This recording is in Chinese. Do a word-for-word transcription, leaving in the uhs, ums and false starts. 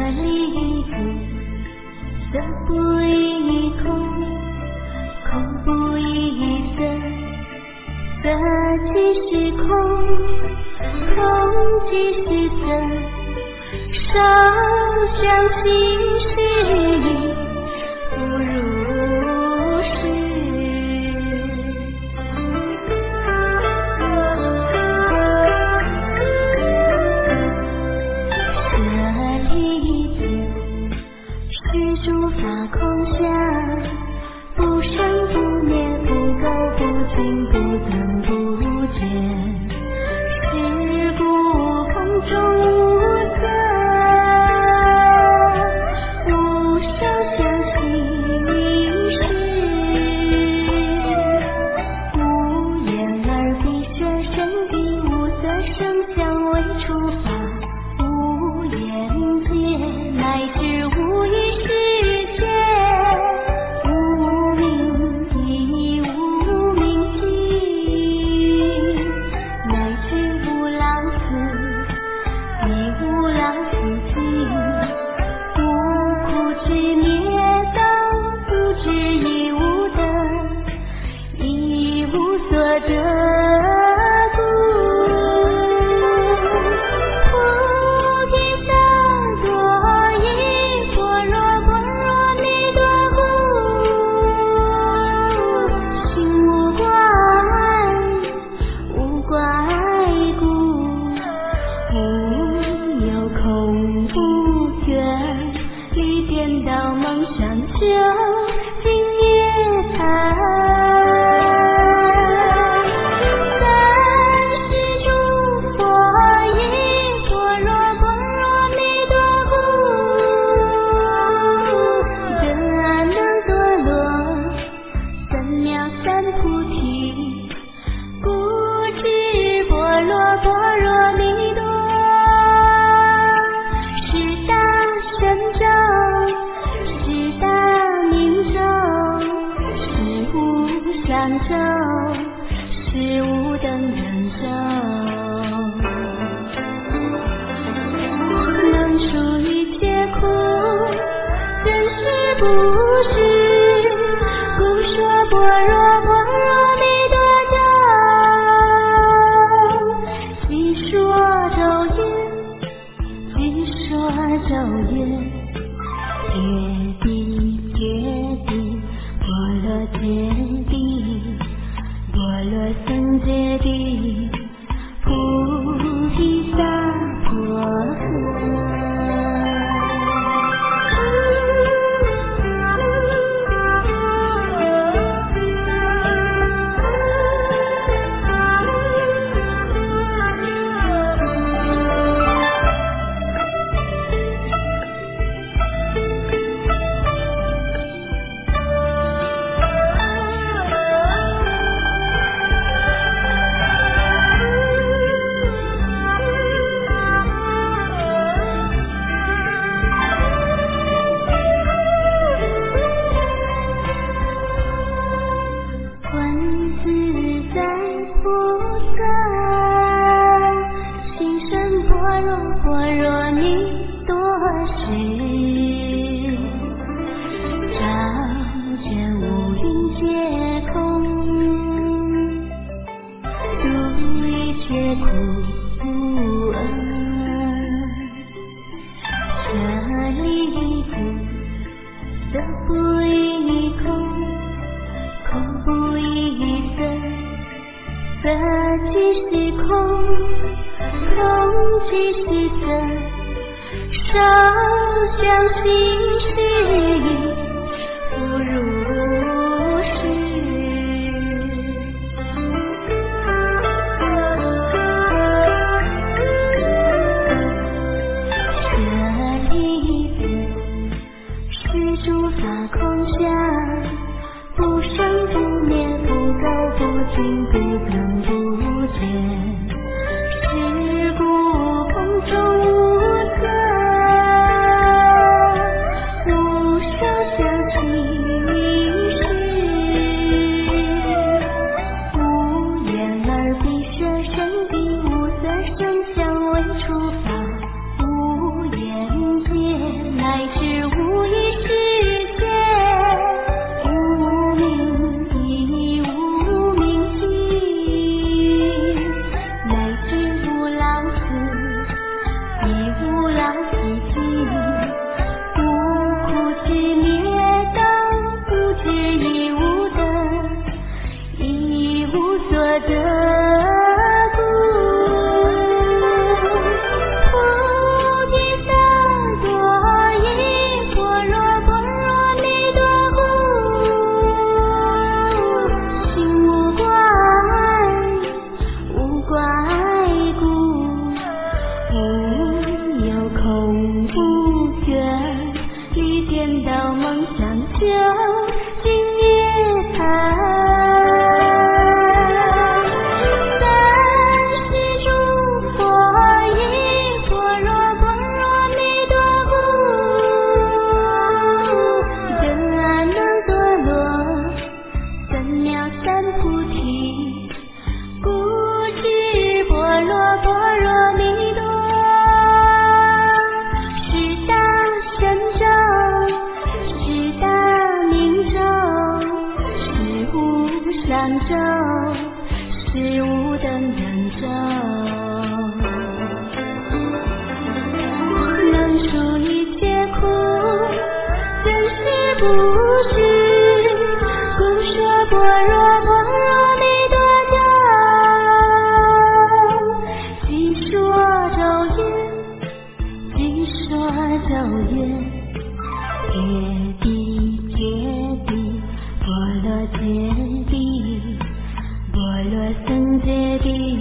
里不色不异空，空不异色，色即是空，空即是色，少相心事不如是。舍利子，是诸法空相，不生不灭，不垢不净，不增不减。是故空中无色，无受想行识，无眼耳鼻舌身意，无色声香味触法，无眼界，乃至无意识界，无明亦无明尽，乃至无量次亦无量次尽，无苦之灭道，无智亦无得，亦无所得。是无等人寿，能除一切苦，真实不是，故说般若波罗蜜多咒，即说咒言，即说咒言，揭谛揭谛，波罗揭谛，波罗僧揭谛，菩提萨婆诃。无色声香味触法，无眼界， 里颠倒梦想就今夜谈。三世诸佛依般若波罗蜜多故，得阿耨多罗三藐三菩提。故知般若波罗蜜多，是大神咒，是大明咒，是无上咒，是无等等咒，能除一切苦，真实不虚。故说般若波罗蜜多咒，即说咒言，即说咒言，揭谛揭谛，波罗揭谛，波罗僧揭谛。